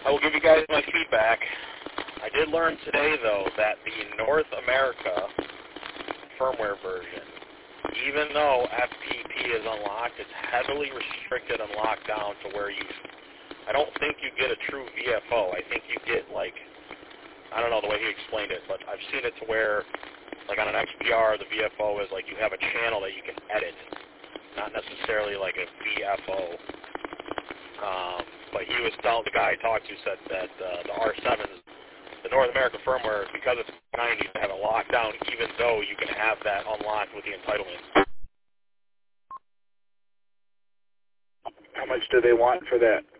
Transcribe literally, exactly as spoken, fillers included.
I will give you guys my feedback. I did learn today, though, that the North America firmware version, even though F P P is unlocked, it's heavily restricted and locked down to where you, I don't think you get a true V F O. I think you get, like, I don't know the way he explained it, but I've seen it to where, like on an X P R, the V F O is like you have a channel that you can edit, not necessarily like a V F O. Um, but he was telling, the guy I talked to said that uh, the R seven, the North American firmware, because it's ninety, they have it locked down, even though you can have that unlocked with the entitlement. How much do they want for that?